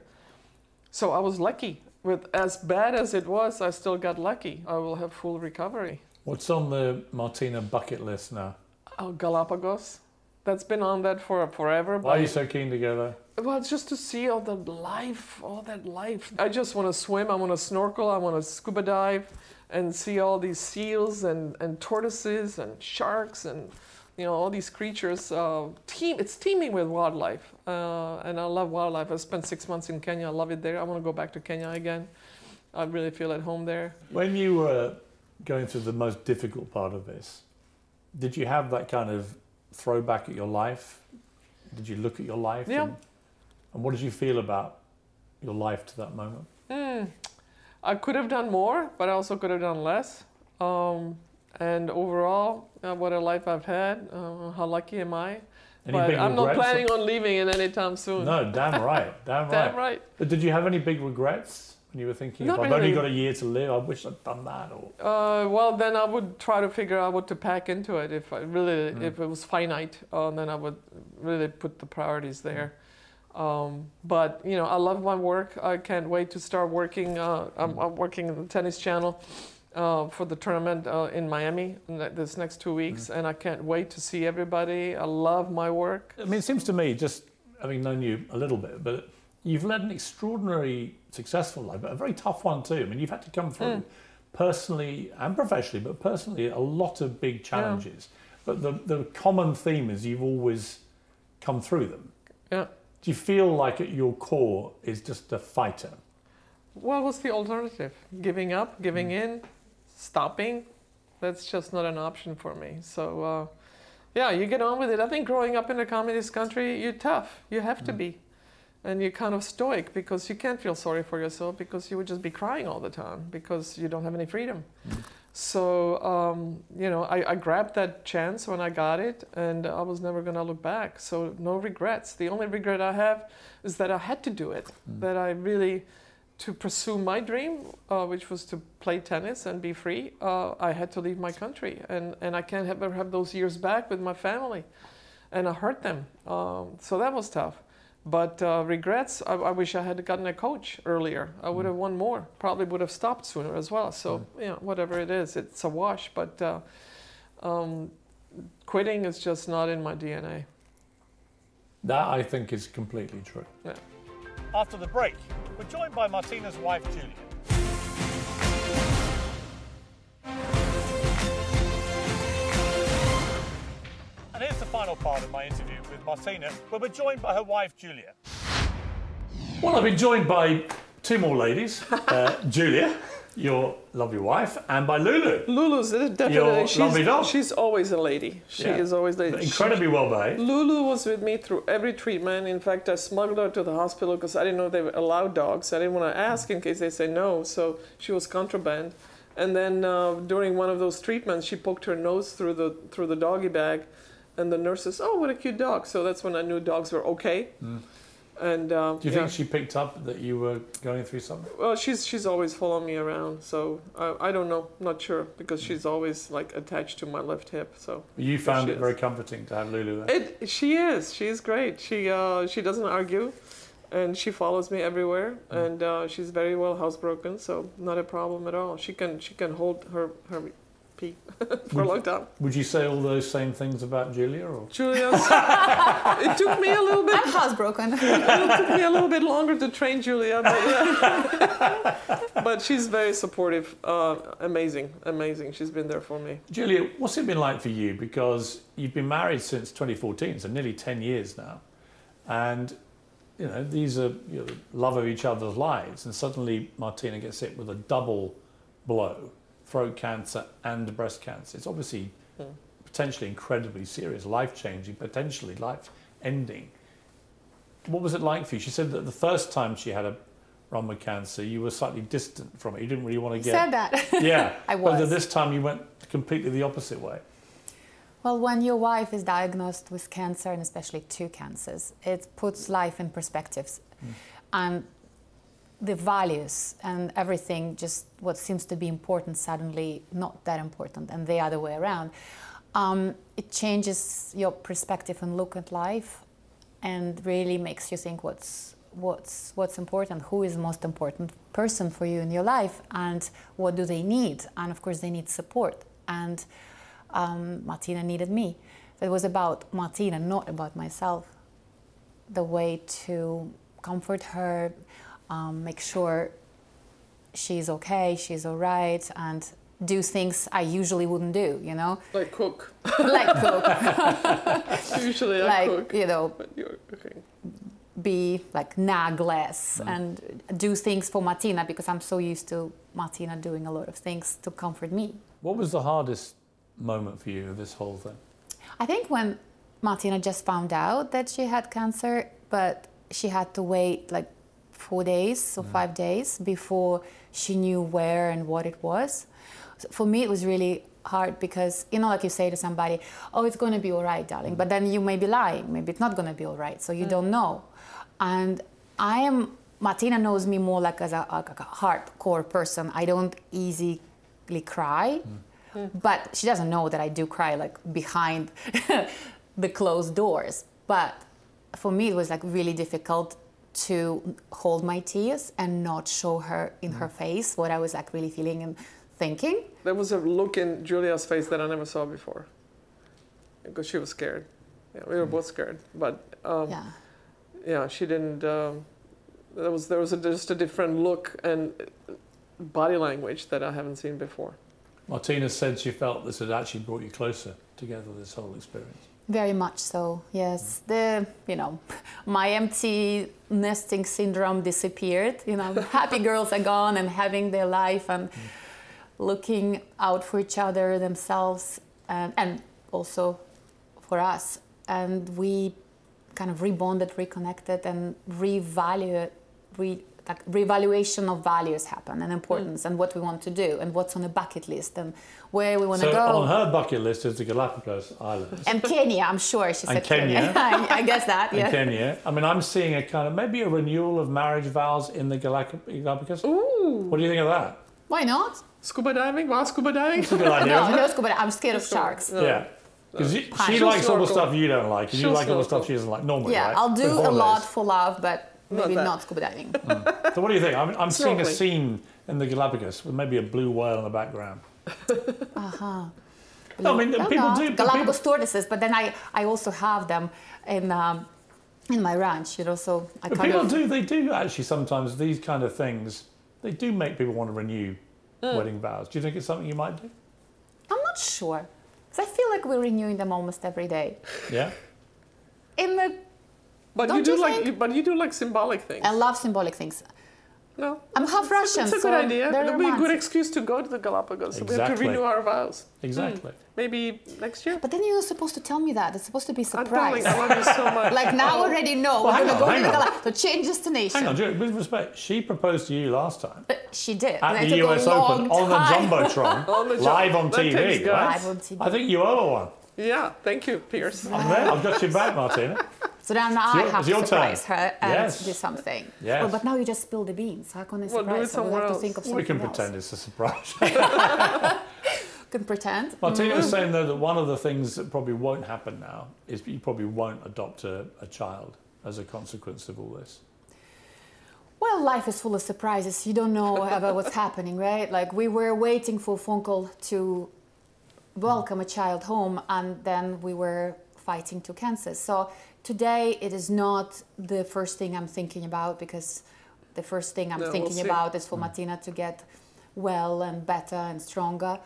So I was lucky. With as bad as it was, I still got lucky. I will have full recovery. What's on the Martina bucket list now? Oh, Galapagos. That's been on that for forever. Why are you so keen to go there? Well, it's just to see all that life, all that life. I just want to swim, I want to snorkel, I want to scuba dive, and see all these seals and, and tortoises and sharks and, you know, all these creatures. Uh, team, it's teeming with wildlife, uh, and I love wildlife. I spent six months in Kenya. I love it there. I want to go back to Kenya again. I really feel at home there. When you were going through the most difficult part of this, did you have that kind of throwback at your life? Did you look at your life? Yeah. And, and what did you feel about your life to that moment? Mm. I could have done more, but I also could have done less. Um, and overall, uh, what a life I've had. Uh, how lucky am I? Any but big I'm not regrets? planning on leaving it anytime soon. No, damn right, damn right. Damn right. But did you have any big regrets when you were thinking, Not I've really. only got a year to live, I wish I'd done that? Or Uh, well, then I would try to figure out what to pack into it. If I really, Mm. if it was finite, uh, then I would really put the priorities there. Um, but you know, I love my work. I can't wait to start working. Uh, I'm, I'm working in the Tennis Channel uh, for the tournament uh, in Miami in the- this next two weeks, and I can't wait to see everybody. I love my work. I mean, it seems to me, just having known you a little bit, but you've led an extraordinary, successful life, but a very tough one too. I mean, you've had to come through Mm. personally and professionally, but personally, a lot of big challenges. but the, the common theme is you've always come through them. Yeah. Do you feel like at your core is just a fighter? What was the alternative? Giving up, giving mm. in, stopping? That's just not an option for me. So, uh, yeah, you get on with it. I think growing up in a communist country, you're tough. You have mm. to be. And you're kind of stoic because you can't feel sorry for yourself because you would just be crying all the time because you don't have any freedom. Mm. So, um, you know, I, I grabbed that chance when I got it, and I was never going to look back. So no regrets. The only regret I have is that I had to do it, mm. that I really, to pursue my dream, uh, which was to play tennis and be free, uh, I had to leave my country. And, and I can't ever have those years back with my family. And I hurt them. Um, so that was tough. But uh, regrets, I, I wish I had gotten a coach earlier. I would have won more. Probably would have stopped sooner as well. So, mm. you know, whatever it is, it's a wash. But uh, um, quitting is just not in my D N A. That, I think, is completely true. Yeah. After the break, we're joined by Martina's wife, Julia. And here's the final part of my interview with Martina, where we're joined by her wife, Julia. Well, I've been joined by two more ladies. Uh, Julia, your lovely wife, and by Lulu. Lulu's definitely... Your she's, lovely dog. She's always a lady. She yeah. is always a lady. Incredibly well behaved. Lulu was with me through every treatment. In fact, I smuggled her to the hospital because I didn't know they would allow dogs. I didn't want to ask in case they say no, so she was contraband. And then uh, during one of those treatments, she poked her nose through the through the doggy bag. And the nurse says, "Oh, what a cute dog." So that's when I knew dogs were okay. Mm. And um, do you yeah. think she picked up that you were going through something? Well, she's she's always following me around. So I, I don't know, not sure, because she's always like attached to my left hip. So you found it is. very comforting to have Lulu there. It she is. She's great. She uh, she doesn't argue, and she follows me everywhere. Mm. And uh, she's very well housebroken, so not a problem at all. She can she can hold her her. pee for would, a long time. Would you say all those same things about Julia? Or? Julia's, it took me a little bit. I'm housebroken. It took me a little bit longer to train Julia, but, yeah. But she's very supportive. Uh, amazing, amazing. She's been there for me. Julia, what's it been like for you? Because you've been married since twenty fourteen, so nearly ten years now, and you know these are you know, love of each other's lives, and suddenly Martina gets hit with a double blow. Throat cancer and breast cancer. It's obviously mm. potentially incredibly serious, life-changing, potentially life-ending. What was it like for you? She said that the first time she had a run with cancer, you were slightly distant from it. You didn't really want to get... said that. Yeah. I was. But this time you went completely the opposite way. Well, when your wife is diagnosed with cancer, and especially two cancers, it puts life in perspectives. Mm. And the values and everything, just what seems to be important suddenly not that important, and the other way around. Um, it changes your perspective and look at life, and really makes you think what's what's what's important, who is the most important person for you in your life, and what do they need. And of course they need support, and um, Martina needed me. It was about Martina, not about myself. The way to comfort her, Um, make sure she's okay, she's all right, and do things I usually wouldn't do, you know? Like cook. Like cook. Usually I like, cook. you know, but you're cooking. Be like nag less Mm. and do things for Martina, because I'm so used to Martina doing a lot of things to comfort me. What was the hardest moment for you of this whole thing? I think when Martina just found out that she had cancer, but she had to wait like four days or mm. five days before she knew where and what it was. So for me, it was really hard because, you know, like you say to somebody, "Oh, it's going to be all right, darling." Mm. But then you may be lying. Maybe it's not going to be all right. So you mm. don't know. And I am, Martina knows me more like as a, like a hardcore person. I don't easily cry. Mm. Mm. But she doesn't know that I do cry like behind the closed doors. But for me, it was like really difficult to hold my tears and not show her in mm. her face what I was like really feeling and thinking. There was a look in Julia's face that I never saw before, because she was scared. Yeah, we were mm. both scared, but um, yeah, yeah, she didn't. Um, there was there was a, just a different look and body language that I haven't seen before. Martina said she felt this had actually brought you closer together, this whole experience. Very much so, yes. The, you know, my empty nesting syndrome disappeared. You know, happy girls are gone and having their life and mm. looking out for each other, themselves, and, and also for us. And we kind of rebonded, reconnected, and revalue, re, like revaluation of values happen and importance mm. and what we want to do and what's on the bucket list and where we want to so go. On her bucket list is the Galapagos Islands. And Kenya, I'm sure she said and Kenya. Kenya. I, I guess that, yeah. And Kenya. I mean, I'm seeing a kind of, maybe a renewal of marriage vows in the Galapagos. Ooh. What do you think of that? Why not? Scuba diving? Wow, scuba diving? That's a good idea, No, isn't it? no scuba. I'm scared of sharks. No. Yeah. Because she She'll likes all the snorkel. stuff you don't like, and you She'll like all the snorkel. stuff she doesn't like normally, Yeah, right? I'll do With a lot holidays. for love, but maybe Not not, that. scuba diving. So what do you think? I'm, I'm seeing a Snorkeling. scene in the Galapagos with maybe a blue whale in the background. Uh-huh. No, I mean, No, people no. do... Galapagos people, tortoises, but then I, I also have them in um, in my ranch, you know, so I but kind people of... do, they do actually sometimes, these kind of things, they do make people want to renew Mm. wedding vows. Do you think it's something you might do? I'm not sure. Because I feel like we're renewing them almost every day. Yeah? In the... But Don't you do you like, think? you, but you do like symbolic things. I love symbolic things. No, I'm half Russian, it's a so good idea. they're It'll be a good romantic. excuse to go to the Galapagos. So we have to Exactly. renew our vows. Exactly. Maybe next year. But then you're supposed to tell me that. It's supposed to be a I'm surprise. darling, I love you so much. Like now I already know Well, we're hang going to on, go to hang the on. Galapagos. So change destination. Hang on, Julie, with respect, she proposed to you last time But she did. at and it the took U S a long Open on the time. Jumbotron, On the jum- live on that T takes V, guts. right? Live on T V. I think you owe her one. Yeah, thank you, Pierce. I'm there. I've got you back, Martina. So then I your- have it's to your surprise turn. her and Yes. do something. Yes. Well, but now you just spilled the beans. How can I Well, surprise do it her? We somewhere have to else. think of We something can else. pretend it's a surprise. Can pretend. Martina was saying, though, that one of the things that probably won't happen now is you probably won't adopt a, a child as a consequence of all this. Well, life is full of surprises. You don't know about what's happening, right? Like we were waiting for a phone call to welcome a child home, and then we were fighting two cancers. So today it is not the first thing I'm thinking about, because the first thing I'm No, we'll thinking see. about is for Martina to get well and better and stronger.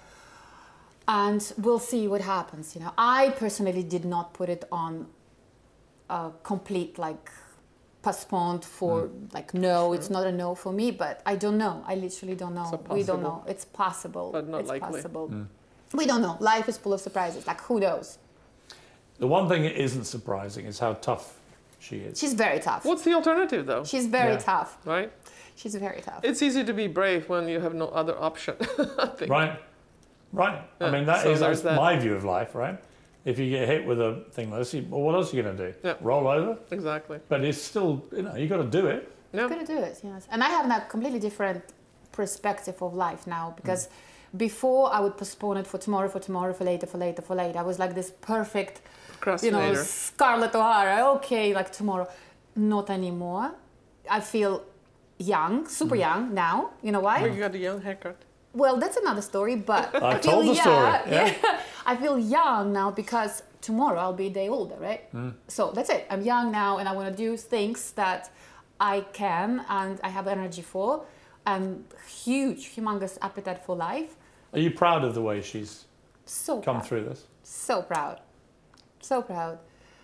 And we'll see what happens. You know, I personally did not put it on a complete like postponed for like no, it's not a no for me. But I don't know. I literally don't know. So We don't possible. know. It's possible. But not it's likely. possible. We don't know. Life is full of surprises. Like who knows? The one thing that isn't surprising is how tough she is. She's very tough. What's the alternative, though? She's very Yeah. tough. Right? She's very tough. It's easy to be brave when you have no other option, I think. Right? Right. I Yeah, mean, that so is there's that's that. my view of life, right? If you get hit with a thing like this, you- well, what else are you going to do? Yeah. Roll over? Exactly. But it's still, you know, you got to do it. Yeah. Gonna do it, yes. And I have a completely different perspective of life now, because before I would postpone it for tomorrow, for tomorrow, for later, for later, for later. I was like this perfect, you know, Procrastinator. Scarlett O'Hara. Okay, like tomorrow. Not anymore. I feel young, super young now. You know why? But you got a young haircut. Well, that's another story, but I feel told the young. story, yeah. I feel young now because tomorrow I'll be a day older, right? So that's it. I'm young now, and I want to do things that I can and I have energy for, and huge, humongous appetite for life. Are you proud of the way she's So come proud. through this? So proud. So proud.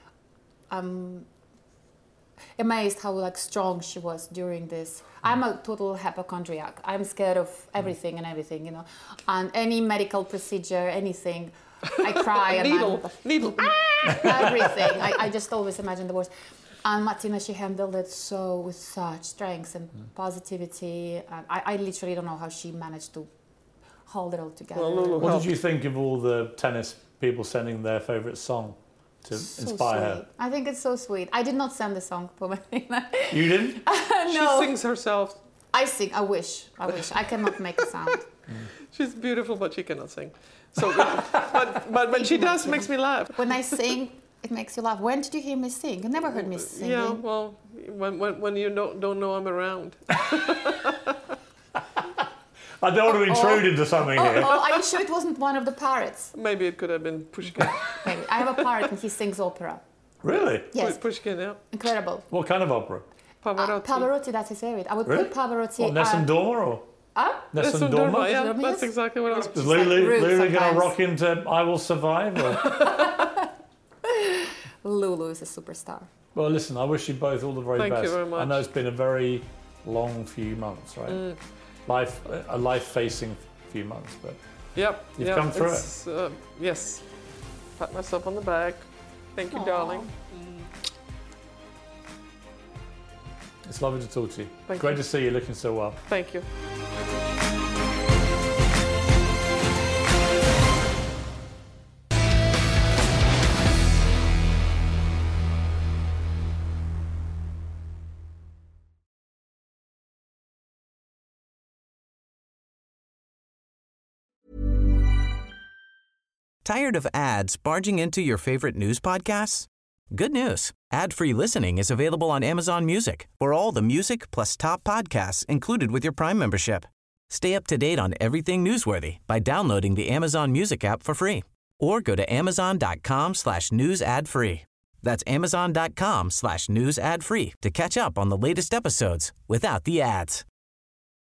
I'm amazed how like strong she was during this. I'm a total hypochondriac. I'm scared of everything and everything, you know. And any medical procedure, anything, I cry and Needle. I'm, Needle. everything. I, I just always imagine the worst. And Martina, she handled it so with such strength and positivity. And I, I literally don't know how she managed to hold it all together. Well, Lulu What helped. did you think of all the tennis people sending their favourite song to So inspire sweet. her? I think it's so sweet. I did not send the song for Martina. You didn't? No. She sings herself. I sing. I wish. I wish. I cannot make a sound. She's beautiful, but she cannot sing. So, but but when she does, makes me laugh. When I sing, it makes you laugh. When did you hear me sing? You never heard me sing. Yeah, well, when when, when you don't don't know I'm around. I don't want to intrude into something Oh, here. oh, are you sure it wasn't one of the parrots? Maybe it could have been Pushkin. Maybe. I have a parrot and he sings opera. Really? Yes, Pushkin, yeah. incredible. What kind of opera? Uh, Pavarotti. Pavarotti, that's his favorite. I would Really? put Pavarotti. What, Nessun um, Dorma or? Ah, Nessun Dorma, Dorma? yeah, Dorma, that's yes. exactly what I was. Is Lulu, rude Lulu going to sometimes. rock into I Will Survive? Or? Lulu is a superstar. Well, listen, I wish you both all the very Thank you best. very much. I know it's been a very long few months, right? Mm. Life, a life-facing few months, but Yep. You've yep, come through it's, Uh, yes. Pat myself on the back. Thank you, darling. it's lovely to talk to you. Thank Great you. to see you looking so well. Thank you. Tired of ads barging into your favorite news podcasts? Good news. Ad-free listening is available on Amazon Music for all the music plus top podcasts included with your Prime membership. Stay up to date on everything newsworthy by downloading the Amazon Music app for free or go to amazon.com slash news ad free. That's amazon.com slash news ad free to catch up on the latest episodes without the ads.